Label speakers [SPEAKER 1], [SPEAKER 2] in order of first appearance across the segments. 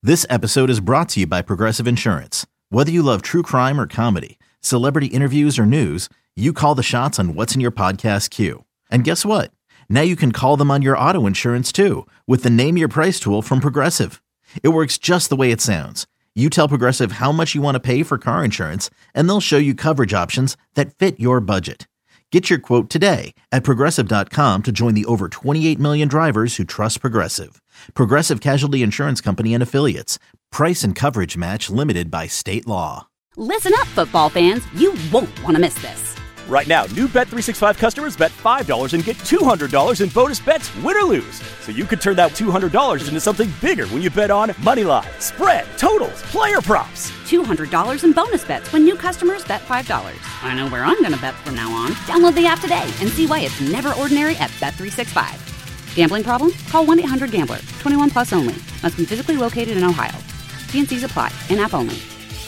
[SPEAKER 1] This episode is brought to you by Progressive Insurance. Whether you love true crime or comedy, celebrity interviews or news, you call the shots on what's in your podcast queue. And guess what? Now you can call them on your auto insurance too with the Name Your Price tool from Progressive. It works just the way it sounds. You tell Progressive how much you want to pay for car insurance, and they'll show you coverage options that fit your budget. Get your quote today at Progressive.com to join the over 28 million drivers who trust Progressive. Progressive Casualty Insurance Company and Affiliates. Price and coverage match limited by state law.
[SPEAKER 2] Listen up, football fans. You won't want to miss this.
[SPEAKER 3] Right now, new Bet365 customers bet $5 and get $200 in bonus bets, win or lose. So you could turn that $200 into something bigger when you bet on Moneyline, spread, totals, player props.
[SPEAKER 2] $200 in bonus bets when new customers bet $5. I know where I'm going to bet from now on. Download the app today and see why it's never ordinary at Bet365. Gambling problem? Call 1-800-GAMBLER. 21 plus only. Must be physically located in Ohio. T&Cs apply. In-app only.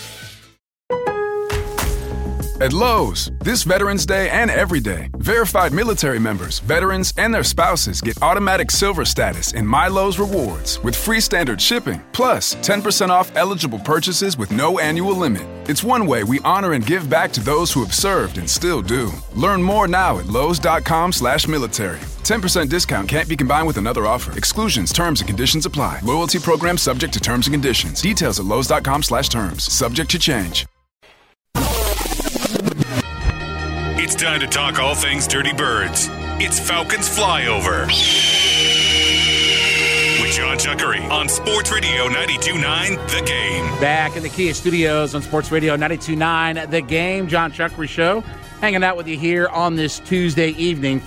[SPEAKER 4] At Lowe's, this Veterans Day and every day, verified military members, veterans, and their spouses get automatic silver status in My Lowe's Rewards with free standard shipping, plus 10% off eligible purchases with no annual limit. It's one way we honor and give back to those who have served and still do. Learn more now at lowes.com/military. 10% discount can't be combined with another offer. Exclusions, terms, and conditions apply. Loyalty program subject to terms and conditions. Details at lowes.com/terms. Subject to change.
[SPEAKER 5] It's time to talk all things Dirty Birds. It's Falcons Flyover with John Chuckery on Sports Radio 92.9 The Game.
[SPEAKER 6] Back in the Kia Studios on Sports Radio 92.9 The Game. John Chuckery Show. Hanging out with you here on this Tuesday evening.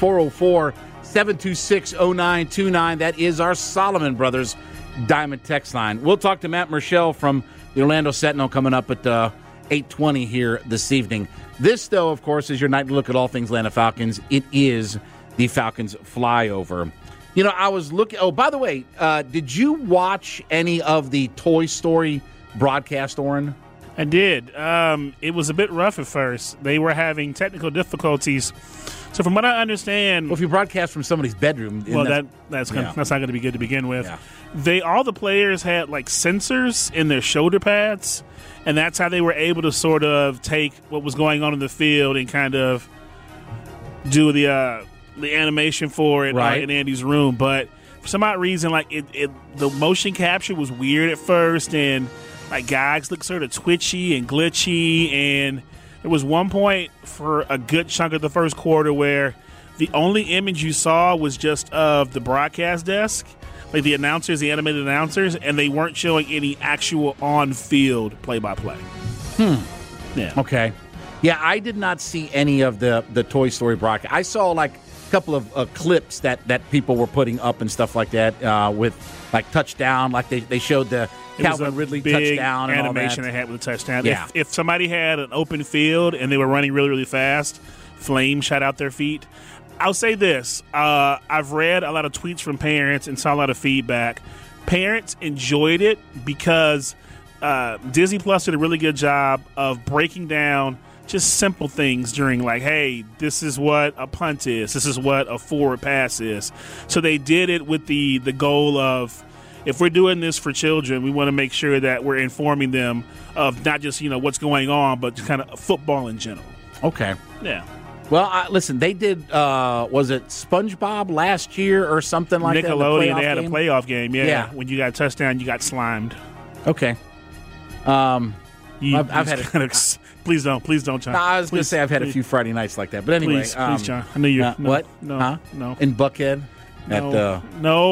[SPEAKER 6] 404-726-0929. That is our Solomon Brothers Diamond text line. We'll talk to Matt Murschel from the Orlando Sentinel coming up at 8:20 here this evening. This, though, of course, is your night to look at all things Atlanta Falcons. It is the Falcons Flyover. You know, I was looking... Oh, by the way, did you watch any of the Toy Story broadcast, Oren?
[SPEAKER 7] I did. It was a bit rough at first. They were having technical difficulties. So from what I understand...
[SPEAKER 6] Well, if you broadcast from somebody's bedroom...
[SPEAKER 7] Well, that's not going to be good to begin with.
[SPEAKER 6] Yeah.
[SPEAKER 7] All the players had, like, sensors in their shoulder pads, and that's how they were able to sort of take what was going on in the field and kind of do the animation for it in Andy's room. But for some odd reason, like the motion capture was weird at first, and like guys looked sort of twitchy and glitchy. And there was one point for a good chunk of the first quarter where the only image you saw was just of the broadcast desk. Like the announcers, the animated announcers, and they weren't showing any actual on-field play-by-play. Yeah.
[SPEAKER 6] Okay. Yeah, I did not see any of the Toy Story broadcast. I saw like a couple of clips that people were putting up and stuff like that with like touchdown, like they showed the Calvin Ridley touchdown and
[SPEAKER 7] animation
[SPEAKER 6] all that.
[SPEAKER 7] they had with the touchdown.
[SPEAKER 6] Yeah.
[SPEAKER 7] If somebody had an open field and they were running really, really fast, flames shot out their feet. I'll say this. I've read a lot of tweets from parents and saw a lot of feedback. Parents enjoyed it because Disney Plus did a really good job of breaking down just simple things during, like, hey, this is what a punt is. This is what a forward pass is. So they did it with the goal of, if we're doing this for children, we want to make sure that we're informing them of not just, what's going on, but just kind of football in general.
[SPEAKER 6] Okay.
[SPEAKER 7] Yeah.
[SPEAKER 6] Well, listen, they did, was it SpongeBob last year or something like
[SPEAKER 7] Nickelodeon,
[SPEAKER 6] that?
[SPEAKER 7] they had a playoff game,
[SPEAKER 6] yeah.
[SPEAKER 7] When you got a touchdown, you got slimed.
[SPEAKER 6] Okay. I've had it.
[SPEAKER 7] Please don't, John.
[SPEAKER 6] No, I was going to say I've had a few Friday nights like that. But anyway.
[SPEAKER 7] Please, John. I knew you. No,
[SPEAKER 6] what?
[SPEAKER 7] No.
[SPEAKER 6] Huh?
[SPEAKER 7] No.
[SPEAKER 6] In Buckhead?
[SPEAKER 7] No.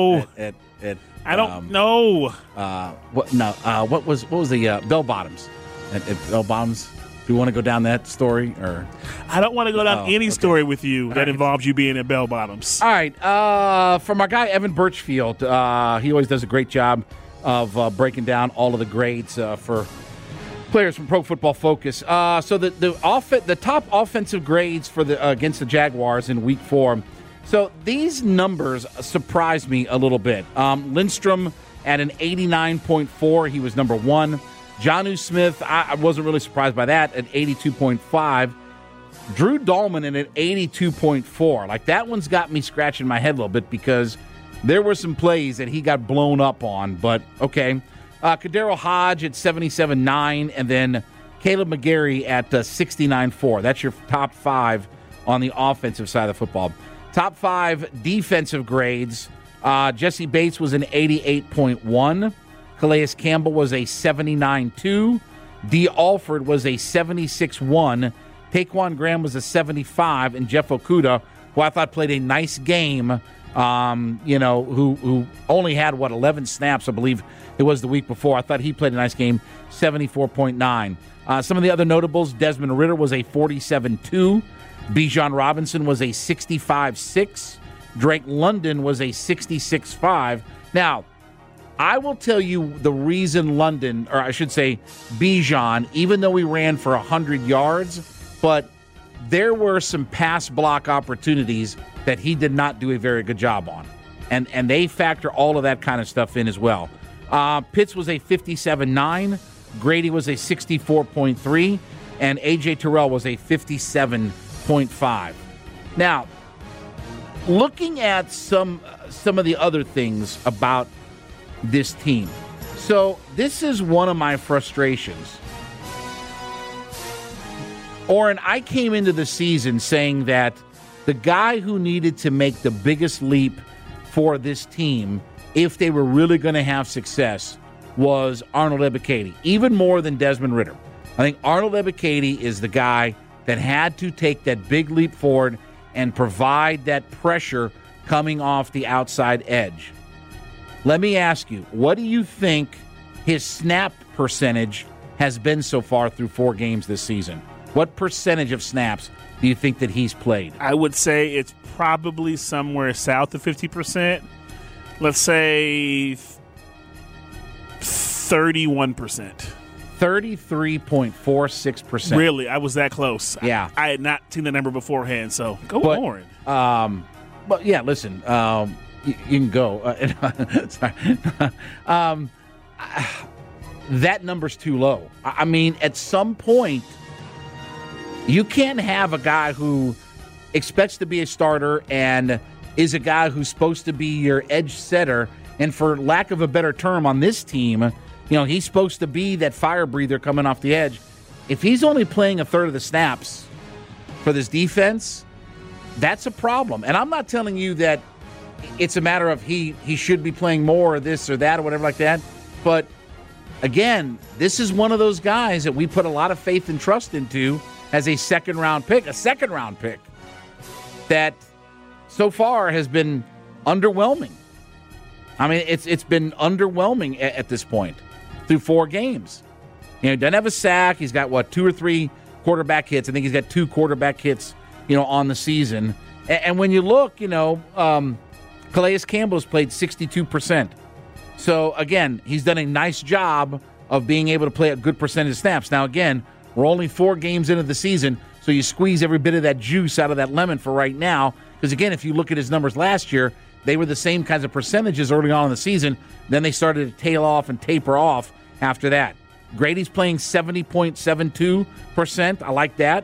[SPEAKER 7] I don't know.
[SPEAKER 6] What? No. What was the Bell Bottoms? At Bell Bottoms? Do you want to go down that story, or
[SPEAKER 7] I don't want to go down any story with you that involves you being at Bell Bottoms.
[SPEAKER 6] All right. From our guy Evan Birchfield, he always does a great job of breaking down all of the grades for players from Pro Football Focus. So the top offensive grades for the against the Jaguars in Week 4. So these numbers surprised me a little bit. Lindstrom at an 89.4, he was number 1. Jonnu Smith, I wasn't really surprised by that, at 82.5. Drew Dahlman at 82.4. Like, that one's got me scratching my head a little bit because there were some plays that he got blown up on. But, okay. Kadero Hodge at 77.9, and then Caleb McGarry at 69.4. That's your top 5 on the offensive side of the football. Top 5 defensive grades. Jesse Bates was an 88.1. Calais Campbell was a 79.2. D. Alford was a 76.1. Taquan Graham was a 75. And Jeff Okudah, who I thought played a nice game, who only had, 11 snaps, I believe it was the week before. I thought he played a nice game, 74.9. Some of the other notables, Desmond Ridder was a 47.2. Bijan Robinson was a 65.6. Drake London was a 66.5. Now, I will tell you the reason Bijan, even though he ran for 100 yards, but there were some pass block opportunities that he did not do a very good job on. And they factor all of that kind of stuff in as well. Pitts was a 57.9. Grady was a 64.3. And A.J. Terrell was a 57.5. Now, looking at some of the other things about this team. So this is one of my frustrations. Oren, I came into the season saying that the guy who needed to make the biggest leap for this team, if they were really going to have success, was Arnold Ebiketie, even more than Desmond Ridder. I think Arnold Ebiketie is the guy that had to take that big leap forward and provide that pressure coming off the outside edge. Let me ask you, what do you think his snap percentage has been so far through 4 games this season? What percentage of snaps do you think that he's played?
[SPEAKER 7] I would say it's probably somewhere south of 50%. Let's say 31%.
[SPEAKER 6] 33.46%.
[SPEAKER 7] Really? I was that close.
[SPEAKER 6] Yeah.
[SPEAKER 7] I had not seen the number beforehand, so go on.
[SPEAKER 6] But yeah, listen, you can go. Sorry. That number's too low. I mean, at some point, you can't have a guy who expects to be a starter and is a guy who's supposed to be your edge setter, and for lack of a better term on this team, he's supposed to be that fire breather coming off the edge. If he's only playing a third of the snaps for this defense, that's a problem. And I'm not telling you that it's a matter of he should be playing more or this or that or whatever like that. But, again, this is one of those guys that we put a lot of faith and trust into as a second-round pick that so far has been underwhelming. I mean, it's been underwhelming at this point through 4 games. He doesn't have a sack. He's got, 2 or 3 quarterback hits. I think he's got 2 quarterback hits, on the season. And when you look, Calais Campbell's played 62%. So, again, he's done a nice job of being able to play a good percentage of snaps. Now, again, we're only 4 games into the season, so you squeeze every bit of that juice out of that lemon for right now. Because, again, if you look at his numbers last year, they were the same kinds of percentages early on in the season. Then they started to tail off and taper off after that. Grady's playing 70.72%. I like that.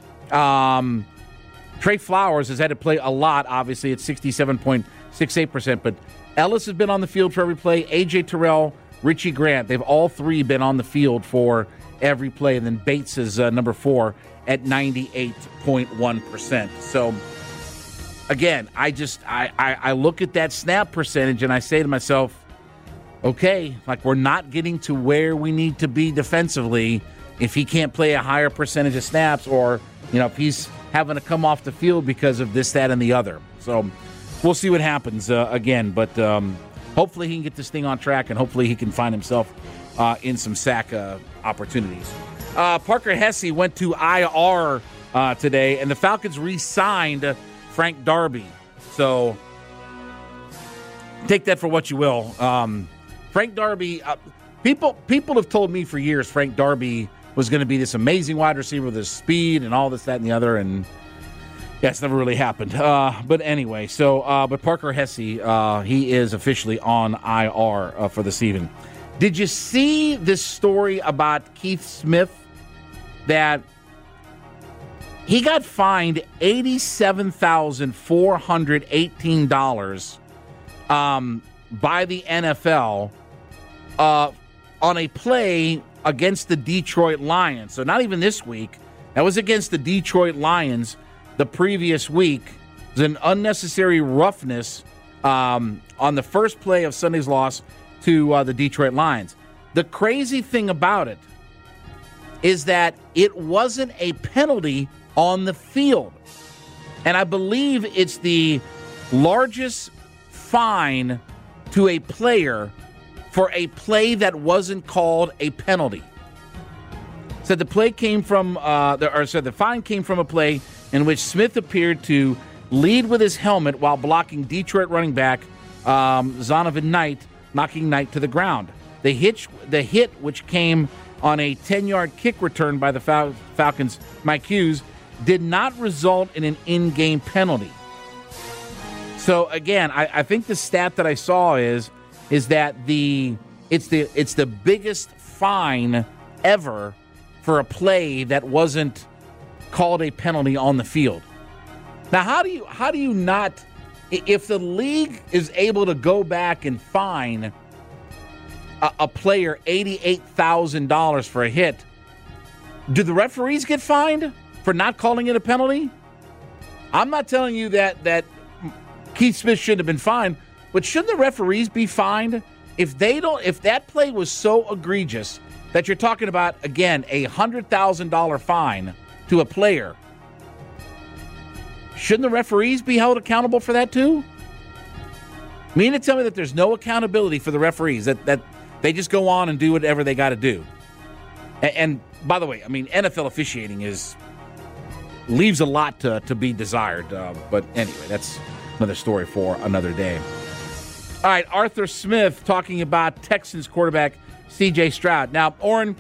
[SPEAKER 6] Trey Flowers has had to play a lot, obviously, at 67.68%. But Ellis has been on the field for every play. A.J. Terrell, Richie Grant, they've all 3 been on the field for every play. And then Bates is number 4 at 98.1%. So, again, I look at that snap percentage and I say to myself, okay, we're not getting to where we need to be defensively if he can't play a higher percentage of snaps or, if he's having to come off the field because of this, that, and the other. So we'll see what happens again. But hopefully he can get this thing on track and hopefully he can find himself in some sack opportunities. Parker Hesse went to IR today, and the Falcons re-signed Frank Darby. So take that for what you will. Frank Darby, people have told me for years Frank Darby was going to be this amazing wide receiver with his speed and all this, that, and the other, and yeah, it's never really happened. But anyway, but Parker Hesse, he is officially on IR for this evening. Did you see this story about Keith Smith that he got fined $87,418 by the NFL on a play against the Detroit Lions. So not even this week. That was against the Detroit Lions the previous week. It was an unnecessary roughness on the first play of Sunday's loss to the Detroit Lions. The crazy thing about it is that it wasn't a penalty on the field. And I believe it's the largest fine to a player for a play that wasn't called a penalty. So the play came from, the fine came from a play in which Smith appeared to lead with his helmet while blocking Detroit running back Zonovan Knight, knocking Knight to the ground. The hit, which came on a 10-yard kick return by the Falcons' Mike Hughes, did not result in an in-game penalty. So again, I think the stat that I saw is that it's the biggest fine ever for a play that wasn't called a penalty on the field. Now, how do you not, if the league is able to go back and fine a player $88,000 for a hit, do the referees get fined for not calling it a penalty? I'm not telling you that Keith Smith shouldn't have been fined, but shouldn't the referees be fined if that play was so egregious that you're talking about, again, a $100,000 fine to a player? Shouldn't the referees be held accountable for that too? Mean to tell me that there's no accountability for the referees, that they just go on and do whatever they got to do? And by the way, I mean, NFL officiating leaves a lot to be desired. But anyway, that's another story for another day. All right, Arthur Smith talking about Texans quarterback C.J. Stroud. Now, Orrin,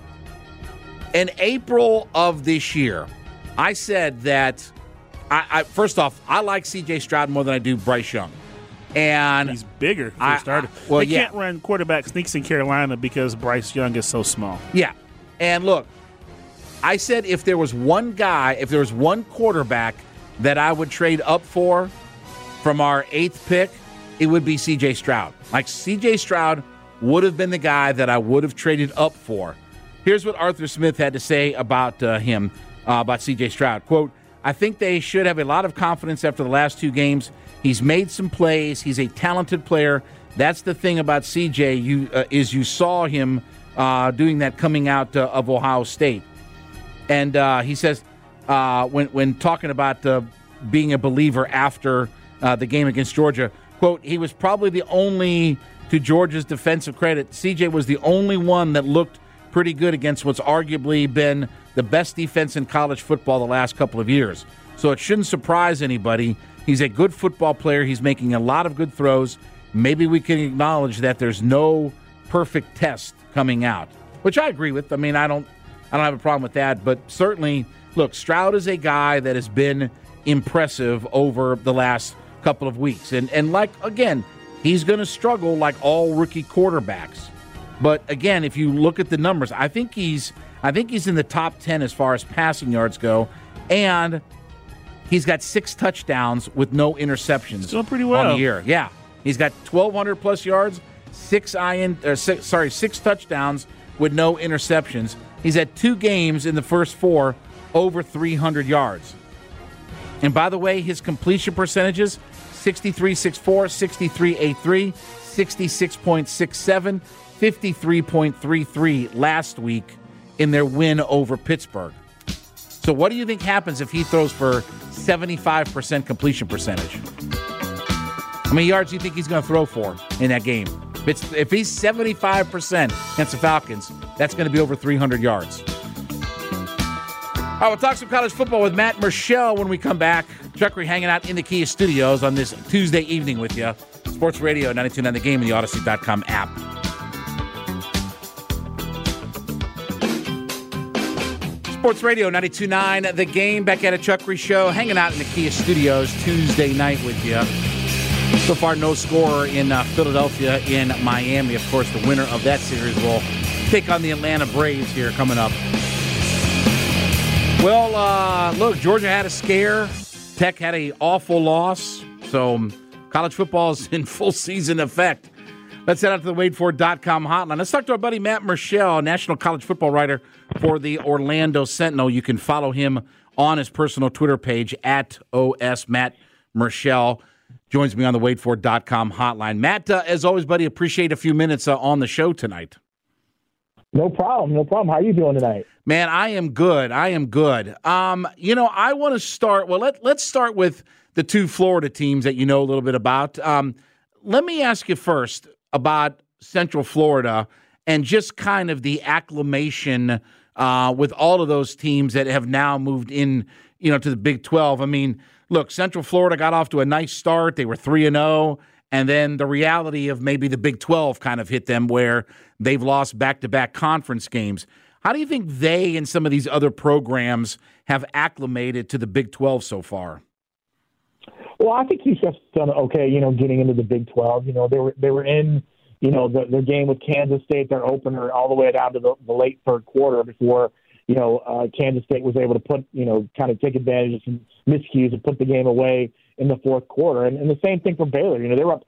[SPEAKER 6] in April of this year, I said that, first off, I like C.J. Stroud more than I do Bryce Young. And
[SPEAKER 7] he's bigger for starter. They can't run quarterback sneaks in Carolina because Bryce Young is so small.
[SPEAKER 6] Yeah. And look, I said if there was one quarterback that I would trade up for from our 8th pick, it would be C.J. Stroud. Like, C.J. Stroud would have been the guy that I would have traded up for. Here's what Arthur Smith had to say about him, about C.J. Stroud. Quote, I think they should have a lot of confidence after the last 2 games. He's made some plays. He's a talented player. That's the thing about C.J. You saw him doing that coming out of Ohio State. And he says when talking about being a believer after the game against Georgia, quote, he was probably the only, to Georgia's defensive credit, C.J. was the only one that looked pretty good against what's arguably been the best defense in college football the last couple of years. So it shouldn't surprise anybody. He's a good football player. He's making a lot of good throws. Maybe we can acknowledge that there's no perfect test coming out, which I agree with. I mean, I don't have a problem with that. But certainly, look, Stroud is a guy that has been impressive over the last couple of weeks. And like, again, he's going to struggle like all rookie quarterbacks. But again, if you look at the numbers, I think he's in the top 10 as far as passing yards go, and he's got 6 touchdowns with no interceptions.
[SPEAKER 7] Still pretty well
[SPEAKER 6] on the year. Yeah, he's got 1,200 plus yards, 6 touchdowns with no interceptions. He's had 2 games in the first 4 over 300 yards. And by the way, his completion percentages: 63.64, 63.83, 66.67, 53.33 last week in their win over Pittsburgh. So what do you think happens if he throws for 75% completion percentage? How many yards do you think he's going to throw for in that game? If he's 75% against the Falcons, that's going to be over 300 yards. All right, we'll talk some college football with Matt Murschel when we come back. Chuckery hanging out in the Kia studios on this Tuesday evening with you. Sports Radio 92.9 The Game and the Odyssey.com app. Sports Radio 92.9 The Game, back at a Chuckery show, hanging out in the Kia studios Tuesday night with you. So far, no score in Philadelphia. In Miami, of course, the winner of that series will take on the Atlanta Braves here coming up. Well, look, Georgia had a scare. Tech had an awful loss. So college football is in full season effect. Let's head out to the WadeFord.com hotline. Let's talk to our buddy Matt Murschel, national college football writer for the Orlando Sentinel. You can follow him on his personal Twitter page at @OSMatt Murschel. Joins me on the WadeFord.com hotline. Matt, as always, buddy, appreciate a few minutes on the show tonight.
[SPEAKER 8] No problem. How are you doing tonight?
[SPEAKER 6] Man, I am good. I want to start. Well, let's start with the two Florida teams that you know a little bit about. Let me ask you first about Central Florida and just kind of the acclimation with all of those teams that have now moved in, to the Big 12. I mean, look, Central Florida got off to a nice start. They were 3-0. And then the reality of maybe the Big 12 kind of hit them where they've lost back-to-back conference games. How do you think they and some of these other programs have acclimated to the Big 12 so far?
[SPEAKER 8] Well, I think UCF's done okay, getting into the Big 12. They were in, their game with Kansas State, their opener, all the way down to the late third quarter before, Kansas State was able to put, kind of take advantage of some miscues and put the game away in the fourth quarter. And the same thing for Baylor. They were up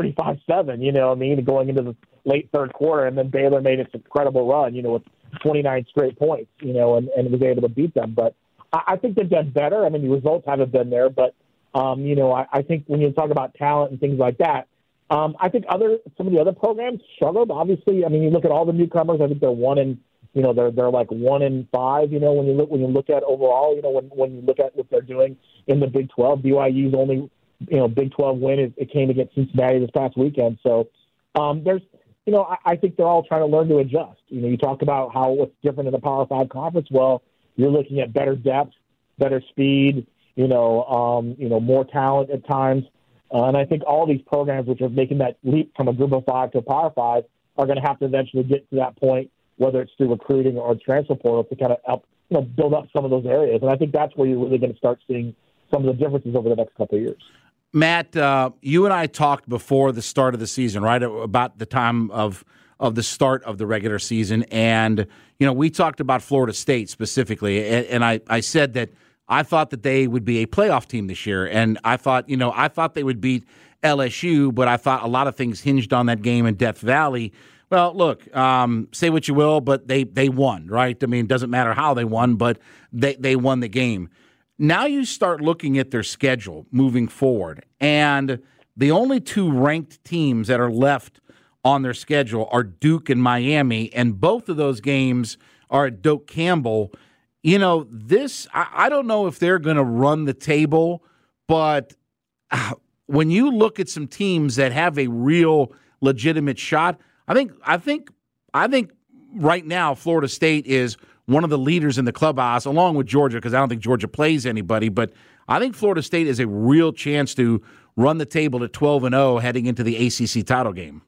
[SPEAKER 8] 35-7, going into the late third quarter. And then Baylor made its incredible run, with 29 straight points, and was able to beat them. But I think they've done better. I mean, the results haven't been there. But, I think when you talk about talent and things like that, I think some of the other programs struggled. Obviously, I mean, you look at all the newcomers. I think they're they're like 1-5. When you look at overall, when you look at what they're doing in the Big 12, BYU's only Big 12 win it came against Cincinnati this past weekend. So there's I think they're all trying to learn to adjust. You talk about what's different in the Power 5 conference. Well, you're looking at better depth, better speed. More talent at times. And I think all these programs which are making that leap from a group of 5 to a Power 5 are going to have to eventually get to that point, whether it's through recruiting or transfer portal, to kind of help, build up some of those areas. And I think that's where you're really going to start seeing some of the differences over the next couple of years.
[SPEAKER 6] Matt, you and I talked before the start of the season, right, about the time of the start of the regular season. And, we talked about Florida State specifically. And I said that I thought that they would be a playoff team this year, and I thought they would beat LSU, but I thought a lot of things hinged on that game in Death Valley. Well, look, say what you will, but they won, right? I mean, it doesn't matter how they won, but they won the game. Now you start looking at their schedule moving forward, and the only two ranked teams that are left on their schedule are Duke and Miami, and both of those games are at Doak Campbell. I don't know if they're going to run the table, but when you look at some teams that have a real legitimate shot, I think right now Florida State is one of the leaders in the clubhouse, along with Georgia, because I don't think Georgia plays anybody. But I think Florida State is a real chance to run the table at 12-0 heading into the ACC title game.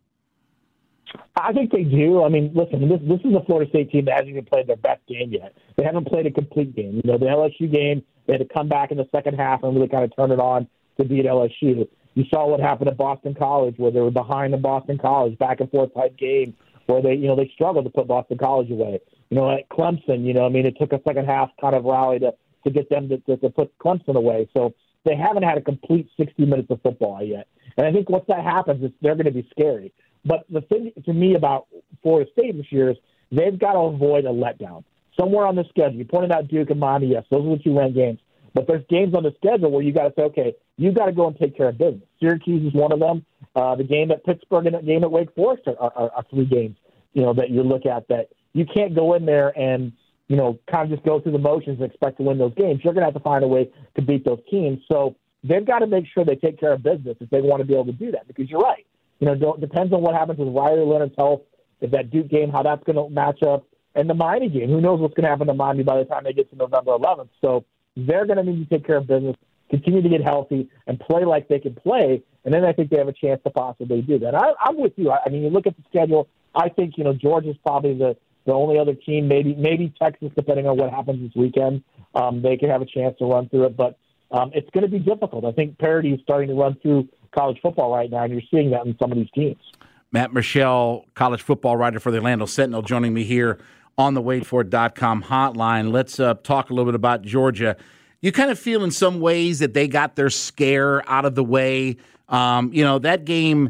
[SPEAKER 8] I think they do. I mean, listen, this is a Florida State team that hasn't even played their best game yet. They haven't played a complete game. The LSU game, they had to come back in the second half and really kind of turn it on to beat LSU. You saw what happened at Boston College, where they were behind in Boston College, back and forth type game, where they struggled to put Boston College away. At Clemson, it took a second half kind of rally to get them to put Clemson away. So they haven't had a complete 60 minutes of football yet. And I think once that happens, they're going to be scary. But the thing to me about Florida State this year is they've got to avoid a letdown. Somewhere on the schedule, you pointed out Duke and Miami, yes, those are the two ranked games. But there's games on the schedule where you got to say, okay, you got to go and take care of business. Syracuse is one of them. The game at Pittsburgh and the game at Wake Forest are three games, that you look at that you can't go in there and, kind of just go through the motions and expect to win those games. You're going to have to find a way to beat those teams. So they've got to make sure they take care of business if they want to be able to do that, because you're right. Depends on what happens with Riley Leonard's health, if that Duke game, how that's going to match up, and the Miami game. Who knows what's going to happen to Miami by the time they get to November 11th. So they're going to need to take care of business, continue to get healthy, and play like they can play, and then I think they have a chance to possibly do that. I'm with you. I mean, you look at the schedule, I think, Georgia's probably the only other team, maybe Texas, depending on what happens this weekend. They could have a chance to run through it, but it's going to be difficult. I think parity is starting to run through college football right now, and you're seeing that in some of these teams.
[SPEAKER 6] Matt Murschel, college football writer for the Orlando Sentinel, joining me here on the WadeFord.com hotline. Let's talk a little bit about Georgia. You kind of feel in some ways that they got their scare out of the way. That game,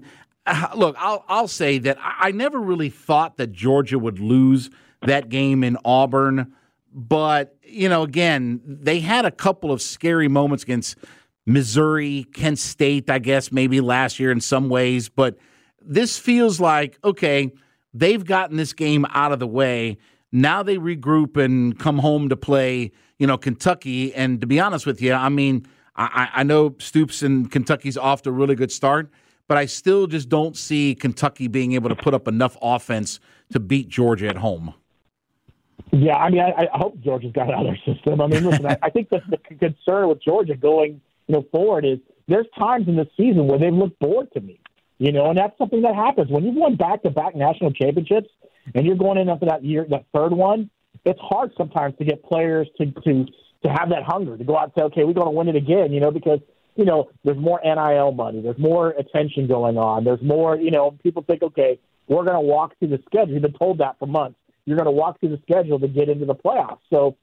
[SPEAKER 6] Look, I'll say that I never really thought that Georgia would lose that game in Auburn. But, again, they had a couple of scary moments against Missouri, Kent State, I guess, maybe last year in some ways. But this feels like, okay, they've gotten this game out of the way. Now they regroup and come home to play, Kentucky. And to be honest with you, I mean, I know Stoops and Kentucky's off to a really good start, but I still just don't see Kentucky being able to put up enough offense to beat Georgia at home.
[SPEAKER 8] Yeah, I mean, I hope Georgia's got it out of their system. I mean, listen, I think the concern with Georgia going, forward is there's times in the season where they've looked bored to me, and that's something that happens. When you've won back-to-back national championships and you're going in after that year, that third one, it's hard sometimes to get players to have that hunger, to go out and say, okay, we're going to win it again, because, there's more NIL money, there's more attention going on, there's more, people think, okay, we're going to walk through the schedule. You've been told that for months. You're going to walk through the schedule to get into the playoffs. So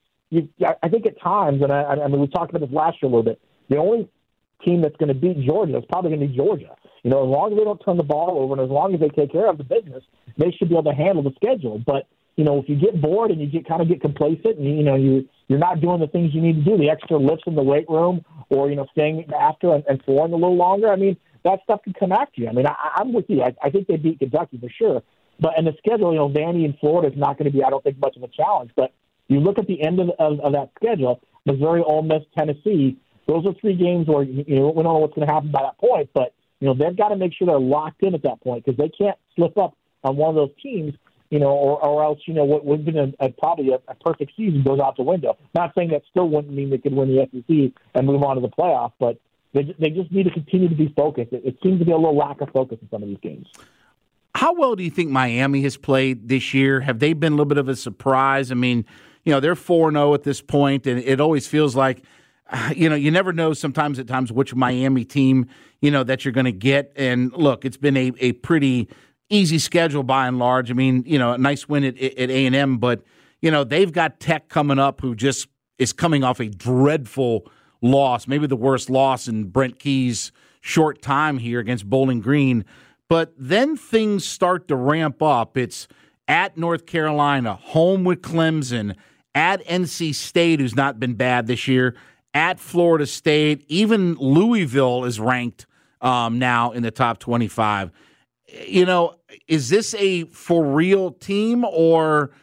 [SPEAKER 8] I think at times, and I mean, we talked about this last year a little bit, the only team that's going to beat Georgia is probably going to be Georgia. As long as they don't turn the ball over and as long as they take care of the business, they should be able to handle the schedule. But, if you get bored and you get complacent and, you're not doing the things you need to do, the extra lifts in the weight room or, staying after and flooring a little longer, I mean, that stuff can come after you. I mean, I'm with you. I think they beat Kentucky for sure. But in the schedule, Vandy and Florida is not going to be, I don't think, much of a challenge. But you look at the end of that schedule, Missouri, Ole Miss, Tennessee, those are three games where, we don't know what's going to happen by that point. But, they've got to make sure they're locked in at that point because they can't slip up on one of those teams, or else, what would have been probably a perfect season goes out the window. Not saying that still wouldn't mean they could win the SEC and move on to the playoff, but they just need to continue to be focused. It seems to be a little lack of focus in some of these games.
[SPEAKER 6] How well do you think Miami has played this year? Have they been a little bit of a surprise? I mean, they're 4-0 at this point, and it always feels like, you never know sometimes at times which Miami team, that you're going to get. And look, it's been a pretty easy schedule by and large. I mean, a nice win at A&M, but, they've got Tech coming up who just is coming off a dreadful loss, maybe the worst loss in Brent Key's short time here against Bowling Green. But then things start to ramp up. It's at North Carolina, home with Clemson, at NC State, who's not been bad this year, at Florida State. Even Louisville is ranked now in the top 25. Is this a for real team or,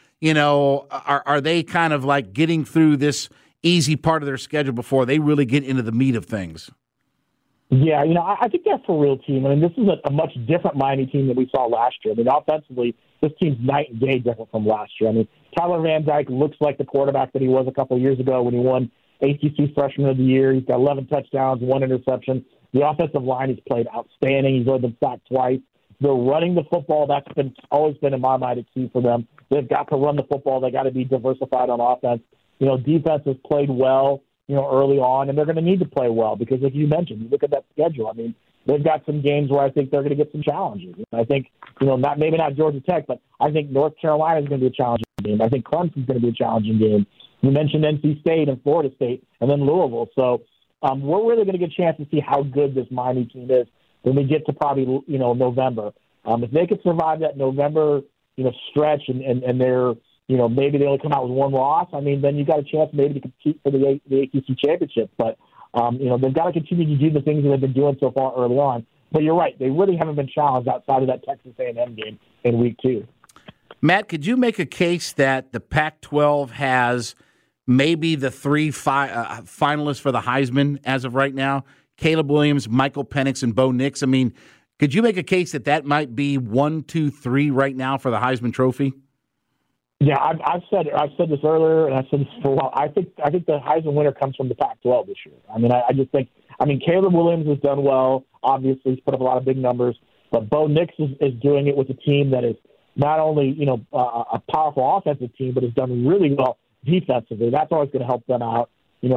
[SPEAKER 6] are they kind of like getting through this easy part of their schedule before they really get into the meat of things?
[SPEAKER 8] Yeah, I think that's a real team. I mean, this is a much different Miami team than we saw last year. I mean, offensively, this team's night and day different from last year. I mean, Tyler Van Dyke looks like the quarterback that he was a couple of years ago when he won ACC Freshman of the Year. He's got 11 touchdowns, 1 interception. The offensive line has played outstanding. He's only been sacked twice. They're running the football. That's always been in my mind a key for them. They've got to run the football. They got to be diversified on offense. Defense has played well, early on, and they're going to need to play well because, as you mentioned, you look at that schedule. I mean, they've got some games where I think they're going to get some challenges. I think, maybe not Georgia Tech, but I think North Carolina is going to be a challenging game. I think Clemson's going to be a challenging game. You mentioned NC State and Florida State and then Louisville. So we're really going to get a chance to see how good this Miami team is when we get to probably, November. If they could survive that November, stretch and they're, maybe they only come out with one loss, I mean, then you got a chance maybe to compete for the ACC championship. But, they've got to continue to do the things that they've been doing so far early on. But you're right. They really haven't been challenged outside of that Texas A&M game in week 2.
[SPEAKER 6] Matt, could you make a case that the Pac-12 has maybe the 3 finalists for the Heisman as of right now? Caleb Williams, Michael Penix, and Bo Nix. I mean, could you make a case that might be 1, 2, 3 right now for the Heisman Trophy?
[SPEAKER 8] Yeah, I've said this earlier, and I've said this for a while. I think the Heisman winner comes from the Pac-12 this year. I mean, I just think. I mean, Caleb Williams has done well. Obviously, he's put up a lot of big numbers, but Bo Nix is doing it with a team that is not only a powerful offensive team, but has done really well defensively. That's always going to help them out.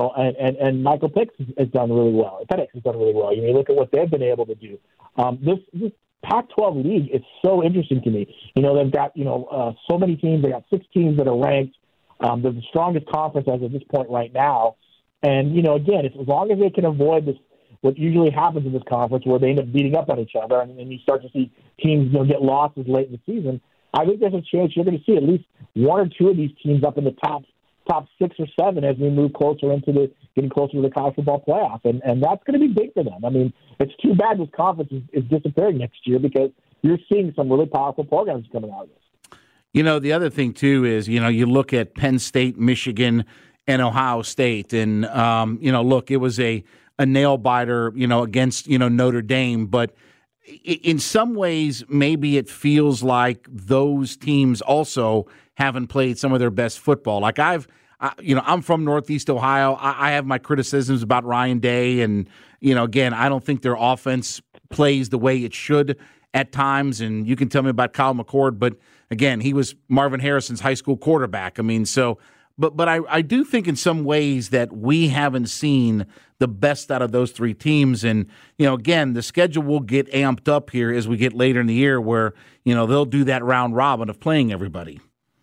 [SPEAKER 8] And Michael Penix has done really well. Penix has done really well. You look at what they've been able to do. This Pac-12 league is so interesting to me. They've got, so many teams. They got 6 teams that are ranked. They're the strongest conference as of this point right now. And, again, as long as they can avoid what usually happens in this conference, where they end up beating up on each other, and you start to see teams get losses late in the season. I think there's a chance you're going to see at least one or two of these teams up in the top 6 or 7 as we move closer into getting closer to the college football playoff, and that's going to be big for them. I mean, it's too bad this conference is disappearing next year, because you're seeing some really powerful programs coming out of this.
[SPEAKER 6] The other thing too is you look at Penn State, Michigan, and Ohio State, and look, it was a nail biter, against Notre Dame, but in some ways, maybe it feels like those teams also haven't played some of their best football. Like I'm from Northeast Ohio. I have my criticisms about Ryan Day, and again, I don't think their offense plays the way it should at times. And you can tell me about Kyle McCord, but again, he was Marvin Harrison's high school quarterback. I mean, so. But I do think in some ways that we haven't seen the best out of those 3 teams. And, again, the schedule will get amped up here as we get later in the year, where, they'll do that round robin of playing everybody.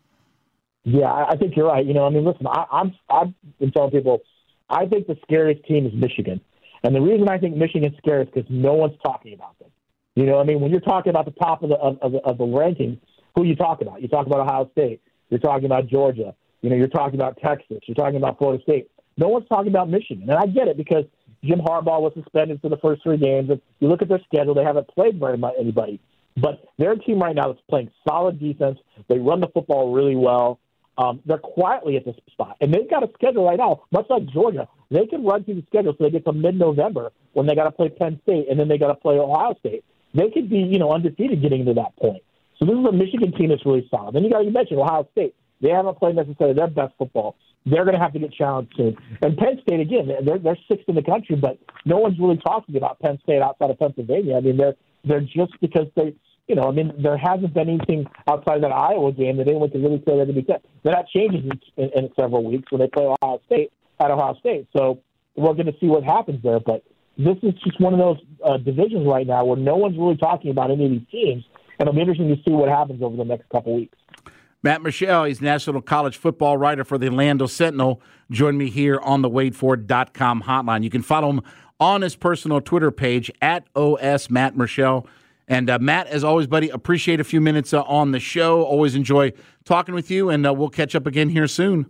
[SPEAKER 8] Yeah, I think you're right. Listen, I've been telling people, I think the scariest team is Michigan. And the reason I think Michigan's scary is because no one's talking about them. When you're talking about the top of the rankings, who you talk about? You talk about Ohio State. You're talking about Georgia. You're talking about Texas. You're talking about Florida State. No one's talking about Michigan. And I get it, because Jim Harbaugh was suspended for the first 3 games. If you look at their schedule, they haven't played very much anybody. But they're a team right now that's playing solid defense. They run the football really well. They're quietly at this spot. And they've got a schedule right now, much like Georgia. They can run through the schedule so they get to mid-November when they got to play Penn State, and then they got to play Ohio State. They could be, undefeated getting to that point. So this is a Michigan team that's really solid. Then you mentioned Ohio State. They haven't played necessarily their best football. They're going to have to get challenged soon. And Penn State, again, they're 6th in the country, but no one's really talking about Penn State outside of Pennsylvania. I mean, they're just because they, there hasn't been anything outside of that Iowa game that anyone can really say they're going to be set. Now, that changes in several weeks when they play Ohio State at Ohio State. So we're going to see what happens there. But this is just one of those divisions right now where no one's really talking about any of these teams, and it'll be interesting to see what happens over the next couple weeks.
[SPEAKER 6] Matt Michel, he's National College Football writer for the Orlando Sentinel. Join me here on the WadeFord.com hotline. You can follow him on his personal Twitter page at OS Matt Michel. And Matt, as always, buddy, appreciate a few minutes on the show. Always enjoy talking with you, and we'll catch up again here soon.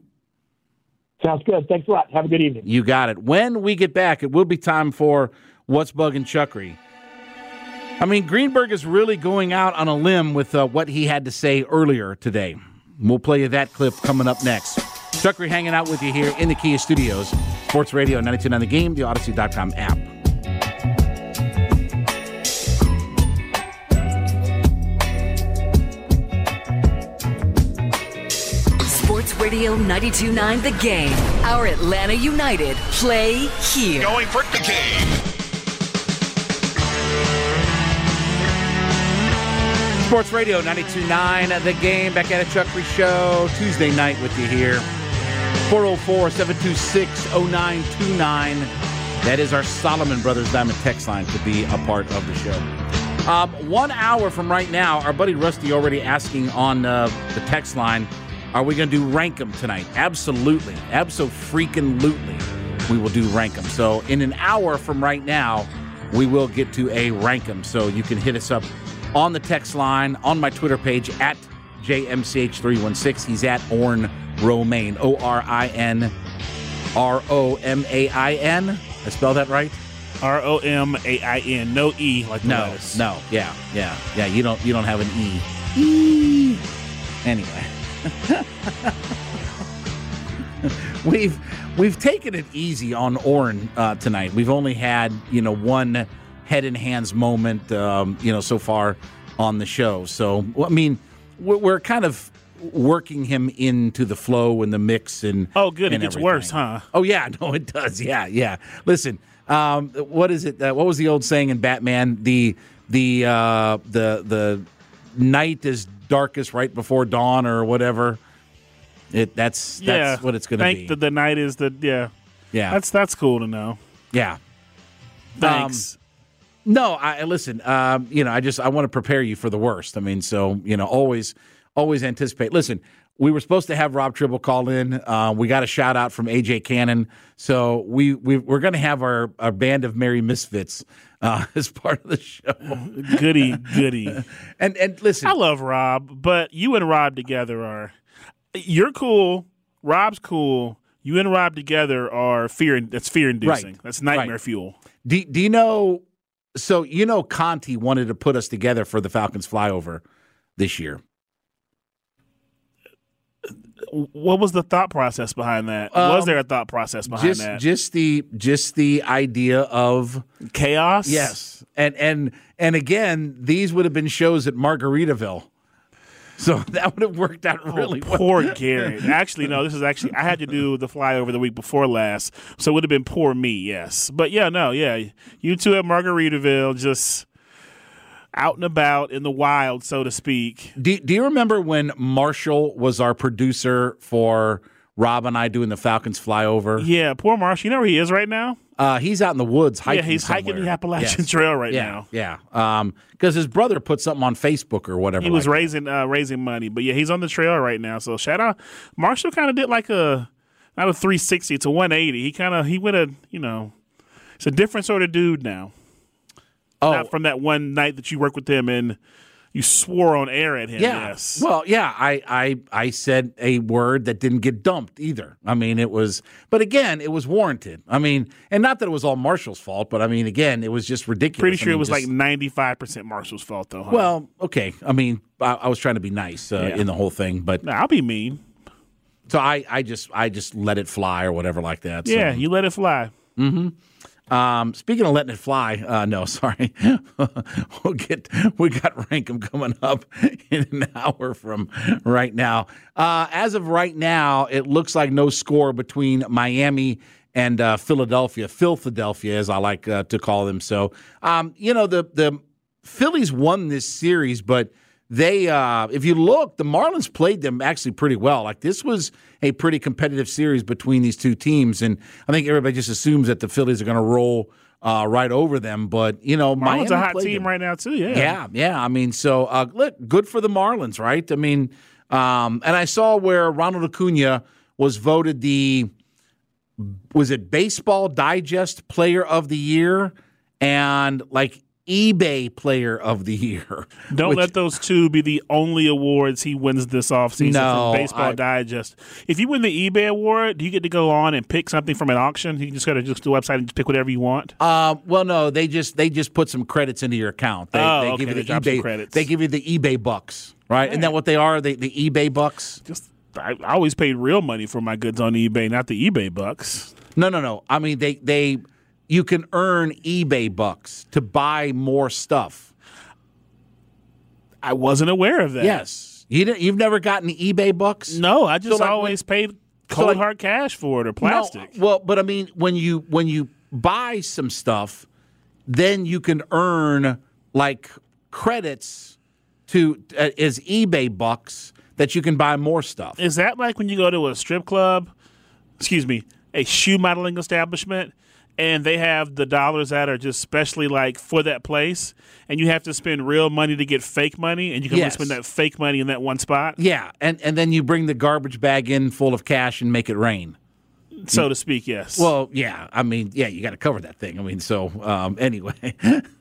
[SPEAKER 8] Sounds good. Thanks a lot. Have a good evening.
[SPEAKER 6] You got it. When we get back, it will be time for What's Bugging Chuckery. I mean, Greenberg is really going out on a limb with what he had to say earlier today. We'll play you that clip coming up next. Chuckery hanging out with you here in the Kia Studios. Sports Radio 92.9 The Game, the Odyssey.com app.
[SPEAKER 9] Sports Radio 92.9 The Game. Our Atlanta United play here.
[SPEAKER 5] Going for the game.
[SPEAKER 6] Sports Radio 92.9 The Game. Back at a Chuckery Show Tuesday night with you here. 404-726-0929. That is our Solomon Brothers Diamond text line to be a part of the show. 1 hour from right now, our buddy Rusty already asking on the text line, are we going to do Rank 'em tonight? Absolutely. Abso-freaking-lutely. We will do Rank 'em. So in an hour from right now, we will get to a Rank 'em. So you can hit us up on the text line, on my Twitter page, at JMCH316. He's at Orrin Romain, ORINROMAIN. I spell that right?
[SPEAKER 7] ROMAIN, no E like the lettuce.
[SPEAKER 6] No, yeah. You don't have an E. Anyway, we've taken it easy on Orrin tonight. We've only had one head and hands moment so far on the show. So I mean, we're kind of working him into the flow and the mix and
[SPEAKER 7] good, it gets
[SPEAKER 6] everything.
[SPEAKER 7] Worse, huh?
[SPEAKER 6] Oh yeah, no, it does. Yeah. Listen, what is it? What was the old saying in Batman? The night is darkest right before dawn, or whatever. That's what it's going to be.
[SPEAKER 7] Think that the night is yeah. That's cool to know.
[SPEAKER 6] Yeah.
[SPEAKER 7] Thanks.
[SPEAKER 6] No, I listen. I want to prepare you for the worst. I mean, so always anticipate. Listen, we were supposed to have Rob Tribble call in. We got a shout out from AJ Cannon. So we're going to have our band of Merry Misfits as part of the show.
[SPEAKER 7] Goody.
[SPEAKER 6] And listen.
[SPEAKER 7] I love Rob, but you and Rob together you're cool. Rob's cool. You and Rob together are that's fear-inducing.
[SPEAKER 6] Right.
[SPEAKER 7] That's nightmare fuel.
[SPEAKER 6] Do you know, so Conti wanted to put us together for the Falcons flyover this year.
[SPEAKER 7] What was the thought process behind that? Was there a thought process behind that?
[SPEAKER 6] Just the idea of
[SPEAKER 7] chaos?
[SPEAKER 6] Yes. And again, these would have been shows at Margaritaville. So that would have worked out really well.
[SPEAKER 7] Poor Garrett. Actually, no, I had to do the flyover the week before last, so it would have been poor me, yes. But you two at Margaritaville, just out and about in the wild, so to speak.
[SPEAKER 6] Do you remember when Marshall was our producer for Rob and I doing the Falcons flyover?
[SPEAKER 7] Yeah, poor Marshall. You know where he is right now?
[SPEAKER 6] He's out in the woods hiking.
[SPEAKER 7] Yeah, he's
[SPEAKER 6] somewhere.
[SPEAKER 7] hiking the Appalachian Trail right now.
[SPEAKER 6] Yeah, because his brother put something on Facebook or whatever.
[SPEAKER 7] He was raising money, but yeah, he's on the trail right now. So shout out, Marshall kind of did like not a 360, it's a 180. He went it's a different sort of dude now.
[SPEAKER 6] Oh,
[SPEAKER 7] not from that one night that you worked with him and you swore on air at him.
[SPEAKER 6] Yeah.
[SPEAKER 7] Yes.
[SPEAKER 6] Well, yeah, I said a word that didn't get dumped either. I mean, it was warranted. I mean, and not that it was all Marshall's fault, but I mean, again, it was just ridiculous.
[SPEAKER 7] Pretty sure it was like 95% Marshall's fault, though. Huh?
[SPEAKER 6] Well, okay. I mean, I was trying to be nice in the whole thing, but
[SPEAKER 7] I'll be mean.
[SPEAKER 6] So I just let it fly or whatever like that. So.
[SPEAKER 7] Yeah, you let it fly.
[SPEAKER 6] Mm-hmm. Speaking of letting it fly, no, sorry. We got Rankum coming up in an hour from right now. As of right now, it looks like no score between Miami and Philadelphia, as I like to call them. So, the Phillies won this series, but they, if you look, the Marlins played them actually pretty well. Like, this was a pretty competitive series between these two teams, and I think everybody just assumes that the Phillies are going to roll right over them. But,
[SPEAKER 7] Marlins
[SPEAKER 6] Miami
[SPEAKER 7] a hot
[SPEAKER 6] played
[SPEAKER 7] team
[SPEAKER 6] them
[SPEAKER 7] right now, too, yeah.
[SPEAKER 6] Yeah. I mean, so, look, good for the Marlins, right? I mean, and I saw where Ronald Acuna was voted was it Baseball Digest Player of the Year and, like, eBay Player of the Year.
[SPEAKER 7] Don't let those two be the only awards he wins this offseason from Baseball Digest. If you win the eBay award, do you get to go on and pick something from an auction? You just go to the website and just pick whatever you want?
[SPEAKER 6] Well, no, they just put some credits into your account. They give you the eBay credits. They give you the eBay bucks, right? Yeah. Isn't that what they are? The eBay bucks?
[SPEAKER 7] I always paid real money for my goods on eBay, not the eBay bucks.
[SPEAKER 6] No. I mean, they you can earn eBay bucks to buy more stuff.
[SPEAKER 7] I wasn't aware of that.
[SPEAKER 6] Yes. You've never gotten eBay bucks?
[SPEAKER 7] No, I just always paid cold hard cash for it or plastic.
[SPEAKER 6] No, well, but I mean, when you buy some stuff, then you can earn like credits as eBay bucks that you can buy more stuff.
[SPEAKER 7] Is that like when you go to a strip club, a shoe modeling establishment, and they have the dollars that are just specially like for that place, and you have to spend real money to get fake money, and you can only spend that fake money in that one spot?
[SPEAKER 6] Yeah, and then you bring the garbage bag in full of cash and make it rain.
[SPEAKER 7] So to speak, yes.
[SPEAKER 6] Well, yeah. I mean, yeah, you got to cover that thing. I mean, so anyway.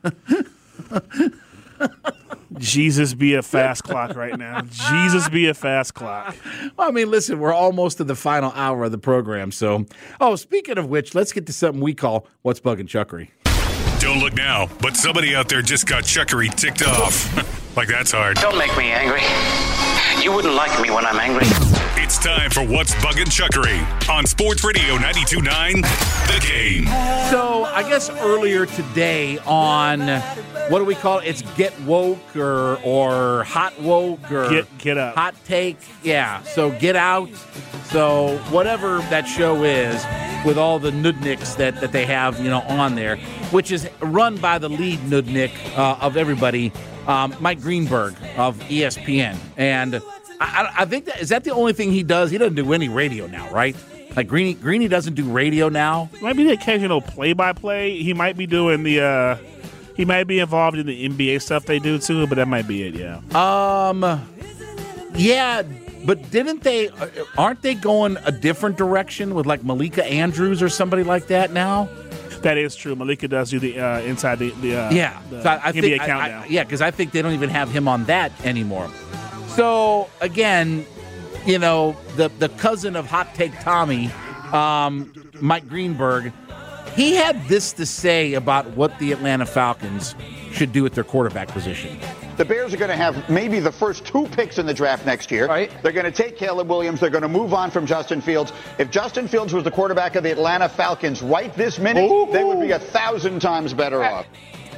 [SPEAKER 7] Jesus be a fast clock right now. Jesus be a fast clock.
[SPEAKER 6] Well, I mean, listen, we're almost to the final hour of the program. So, speaking of which, let's get to something we call What's Bugging Chuckery.
[SPEAKER 5] Don't look now, but somebody out there just got Chuckery ticked off. Like that's hard.
[SPEAKER 10] Don't make me angry. You wouldn't like me when I'm angry.
[SPEAKER 5] It's time for What's Bugging Chuckery on Sports Radio 92.9 The Game.
[SPEAKER 6] So, I guess earlier today on, what do we call it? It's Get Woke or Hot Woke or
[SPEAKER 7] Get Up.
[SPEAKER 6] Hot Take. Yeah, so Get Out. So, whatever that show is with all the nudniks that they have, on there, which is run by the lead nudnik of everybody, Mike Greenberg of ESPN. And I think is that the only thing he does? He doesn't do any radio now, right? Like Greeny doesn't do radio now.
[SPEAKER 7] Might be the occasional play-by-play. He might be doing the. He might be involved in the NBA stuff they do too, but that might be it. Yeah.
[SPEAKER 6] Yeah. But aren't they going a different direction with like Malika Andrews or somebody like that now?
[SPEAKER 7] That is true. Malika does do the inside the
[SPEAKER 6] so I
[SPEAKER 7] NBA
[SPEAKER 6] think,
[SPEAKER 7] countdown.
[SPEAKER 6] because I think they don't even have him on that anymore. So again, the cousin of Hot Take Tommy, Mike Greenberg, he had this to say about what the Atlanta Falcons should do at their quarterback position.
[SPEAKER 11] The Bears are going to have maybe the first 2 picks in the draft next year. Right. They're going to take Caleb Williams. They're going to move on from Justin Fields. If Justin Fields was the quarterback of the Atlanta Falcons right this minute, they would be 1,000 times better off.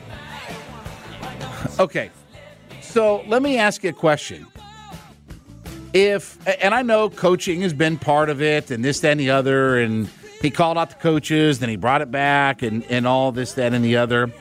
[SPEAKER 6] Okay, so let me ask you a question. And I know coaching has been part of it and this, that, and the other, and he called out the coaches, then he brought it back and all this, that, and the other.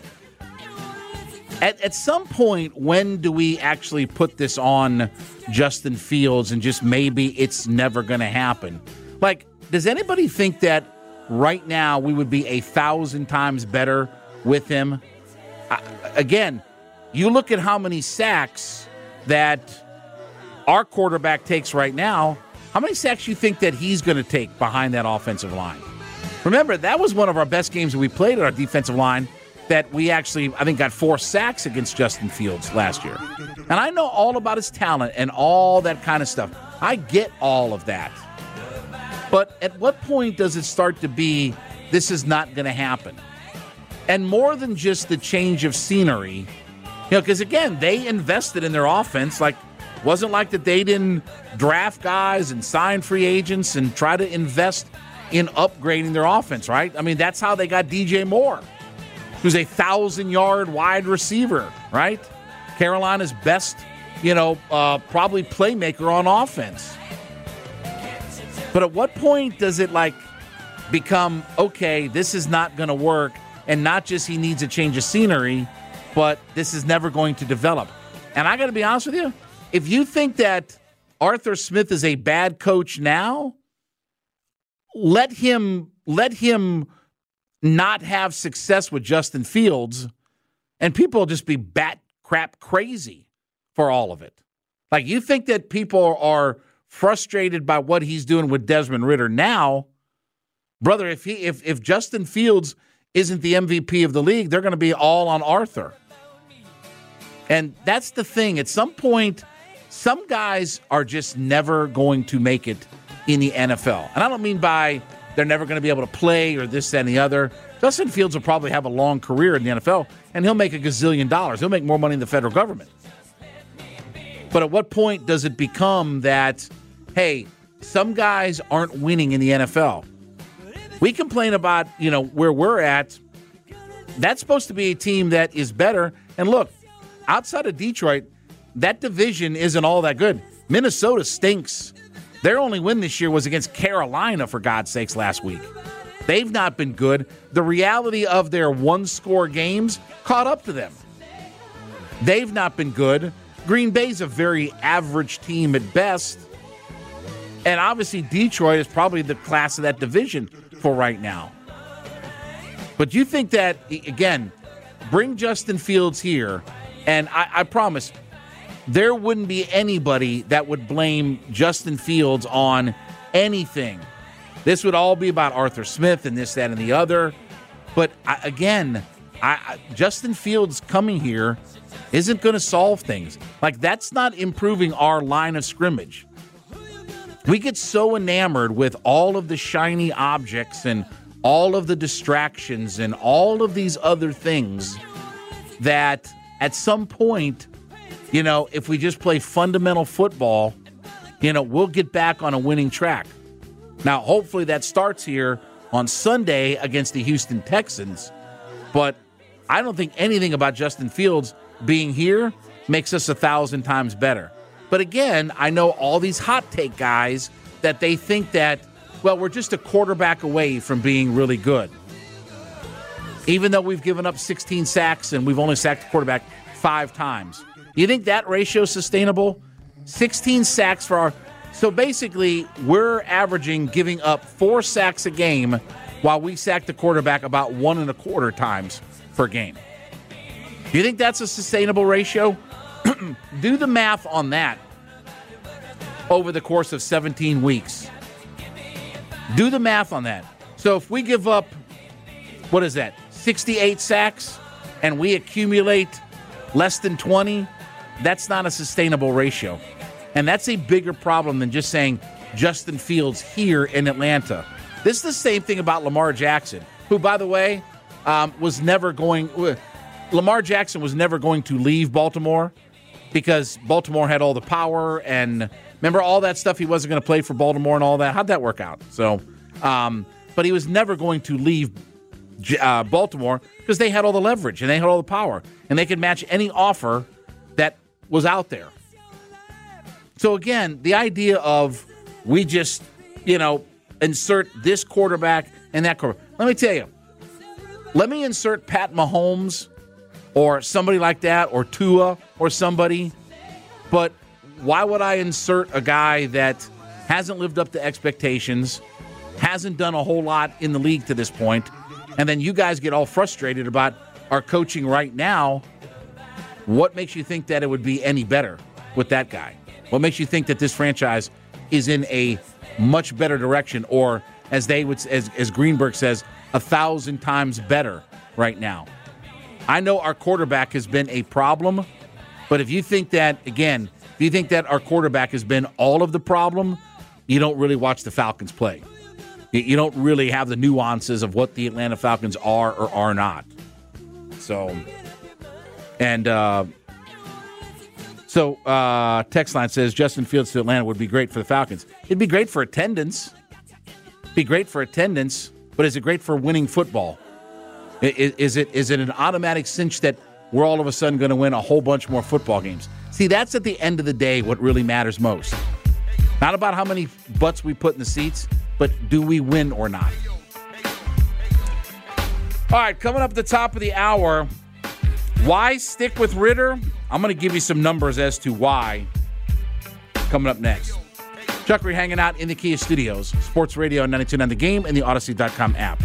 [SPEAKER 6] At some point, when do we actually put this on Justin Fields and just maybe it's never going to happen? Like, does anybody think that right now we would be 1,000 times better with him? Again, you look at how many sacks that our quarterback takes right now. How many sacks you think that he's going to take behind that offensive line? Remember, that was one of our best games that we played at our defensive line, that we actually, I think, got 4 sacks against Justin Fields last year. And I know all about his talent and all that kind of stuff. I get all of that. But at what point does it start to be, this is not going to happen? And more than just the change of scenery, because again, they invested in their offense. Like, wasn't like that they didn't draft guys and sign free agents and try to invest in upgrading their offense, right? I mean, that's how they got DJ Moore, who's a 1,000-yard wide receiver, right? Carolina's best, probably playmaker on offense. But at what point does it, become, okay, this is not going to work, and not just he needs a change of scenery, but this is never going to develop? And I got to be honest with you, if you think that Arthur Smith is a bad coach now, let him not have success with Justin Fields, and people will just be bat crap crazy for all of it. Like, you think that people are frustrated by what he's doing with Desmond Ridder now, brother, if Justin Fields isn't the MVP of the league, they're going to be all on Arthur. And that's the thing. At some point, some guys are just never going to make it in the NFL. And I don't mean by they're never going to be able to play or this, that, and the other. Justin Fields will probably have a long career in the NFL, and he'll make $1 gazillion. He'll make more money than the federal government. But at what point does it become that, hey, some guys aren't winning in the NFL? We complain about, where we're at. That's supposed to be a team that is better. And look, outside of Detroit, that division isn't all that good. Minnesota stinks. Their only win this year was against Carolina, for God's sakes, last week. They've not been good. The reality of their one-score games caught up to them. They've not been good. Green Bay's a very average team at best. And obviously Detroit is probably the class of that division for right now. But you think that, again, bring Justin Fields here, and I promise there wouldn't be anybody that would blame Justin Fields on anything. This would all be about Arthur Smith and this, that, and the other. But Justin Fields coming here isn't going to solve things. That's not improving our line of scrimmage. We get so enamored with all of the shiny objects and all of the distractions and all of these other things that at some point, if we just play fundamental football, we'll get back on a winning track. Now, hopefully that starts here on Sunday against the Houston Texans. But I don't think anything about Justin Fields being here makes us 1,000 times better. But again, I know all these hot take guys that they think that, well, we're just a quarterback away from being really good. Even though we've given up 16 sacks and we've only sacked the quarterback 5 times. You think that ratio is sustainable? 16 sacks for our... So basically, we're averaging giving up 4 sacks a game while we sack the quarterback about 1.25 times per game. Do you think that's a sustainable ratio? Do the math on that. over the course of 17 weeks. Do the math on that. So if we give up, 68 sacks, and we accumulate less than 20, that's not a sustainable ratio. And that's a bigger problem than just saying Justin Fields here in Atlanta. This is the same thing about Lamar Jackson, who, by the way, Lamar Jackson was never going to leave Baltimore because Baltimore had all the power, and remember all that stuff, he wasn't going to play for Baltimore and all that. How'd that work out? So, but he was never going to leave Baltimore because they had all the leverage and they had all the power and they could match any offer that was out there. So again, the idea of we just, insert this quarterback and that quarterback. Let me tell you, let me insert Pat Mahomes or somebody like that, or Tua or somebody. But why would I insert a guy that hasn't lived up to expectations, hasn't done a whole lot in the league to this point, and then you guys get all frustrated about our coaching right now? What makes you think that it would be any better with that guy? What makes you think that this franchise is in a much better direction, or as Greenberg says, 1,000 times better right now? I know our quarterback has been a problem, but if you think that our quarterback has been all of the problem, you don't really watch the Falcons play. You don't really have the nuances of what the Atlanta Falcons are or are not. So, text line says Justin Fields to Atlanta would be great for the Falcons. It'd be great for attendance. But is it great for winning football? Is it an automatic cinch that we're all of a sudden going to win a whole bunch more football games? See, that's at the end of the day what really matters most. Not about how many butts we put in the seats, but do we win or not? All right, coming up at the top of the hour, why stick with Ridder? I'm going to give you some numbers as to why coming up next. Chuck Reed hanging out in the Kia Studios, Sports Radio 92.9 The Game, and the Odyssey.com app.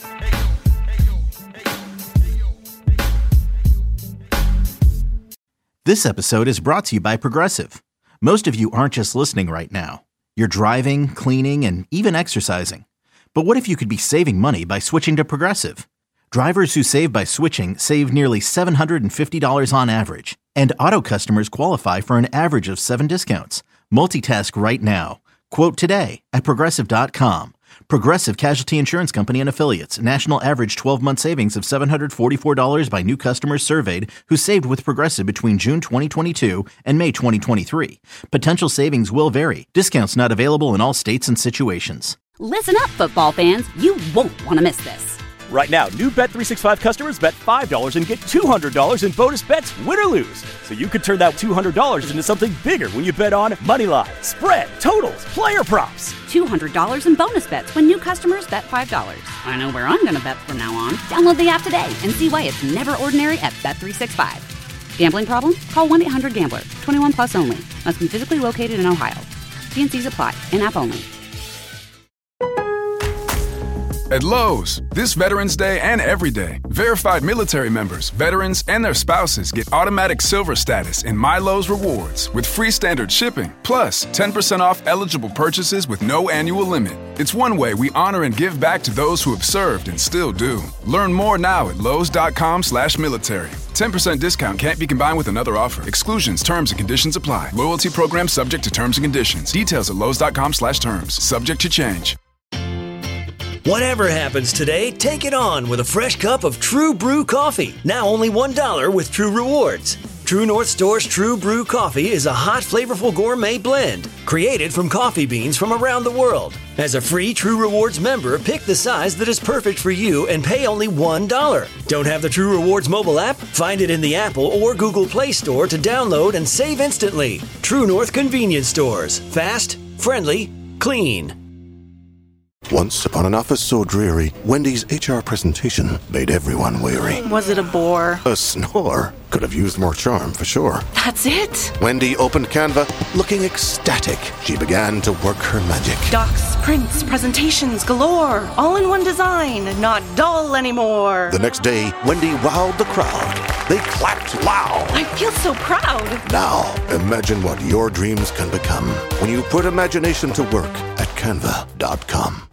[SPEAKER 1] This episode is brought to you by Progressive. Most of you aren't just listening right now. You're driving, cleaning, and even exercising. But what if you could be saving money by switching to Progressive? Drivers who save by switching save nearly $750 on average, and auto customers qualify for an average of 7 discounts. Multitask right now. Quote today at Progressive.com. Progressive Casualty Insurance Company and Affiliates. National average 12-month savings of $744 by new customers surveyed who saved with Progressive between June 2022 and May 2023. Potential savings will vary. Discounts not available in all states and situations.
[SPEAKER 2] Listen up, football fans. You won't want to miss this.
[SPEAKER 3] Right now, new Bet365 customers bet $5 and get $200 in bonus bets, win or lose. So you could turn that $200 into something bigger when you bet on moneyline, spread, totals, player props.
[SPEAKER 2] $200 in bonus bets when new customers bet $5. I know where I'm going to bet from now on. Download the app today and see why it's never ordinary at Bet365. Gambling problem? Call 1-800-GAMBLER. 21 plus only. Must be physically located in Ohio. T&Cs apply. In-app only.
[SPEAKER 4] At Lowe's, this Veterans Day and every day, verified military members, veterans, and their spouses get automatic silver status in My Lowe's Rewards with free standard shipping, plus 10% off eligible purchases with no annual limit. It's one way we honor and give back to those who have served and still do. Learn more now at Lowe's.com/military. 10% discount can't be combined with another offer. Exclusions, terms, and conditions apply. Loyalty program subject to terms and conditions. Details at Lowe's.com/terms. Subject to change.
[SPEAKER 12] Whatever happens today, take it on with a fresh cup of True Brew coffee. Now only $1 with True Rewards. True North Store's True Brew coffee is a hot, flavorful gourmet blend created from coffee beans from around the world. As a free True Rewards member, pick the size that is perfect for you and pay only $1. Don't have the True Rewards mobile app? Find it in the Apple or Google Play Store to download and save instantly. True North Convenience Stores. Fast, friendly, clean.
[SPEAKER 13] Once upon an office so dreary, Wendy's HR presentation made everyone weary.
[SPEAKER 14] Was it a bore?
[SPEAKER 13] A snore. Could have used more charm, for sure.
[SPEAKER 14] That's it?
[SPEAKER 13] Wendy opened Canva, looking ecstatic. She began to work her magic.
[SPEAKER 14] Docs, prints, presentations galore. All in one design, not dull anymore.
[SPEAKER 13] The next day, Wendy wowed the crowd. They clapped loud.
[SPEAKER 14] I feel so proud.
[SPEAKER 13] Now, imagine what your dreams can become when you put imagination to work at Canva.com.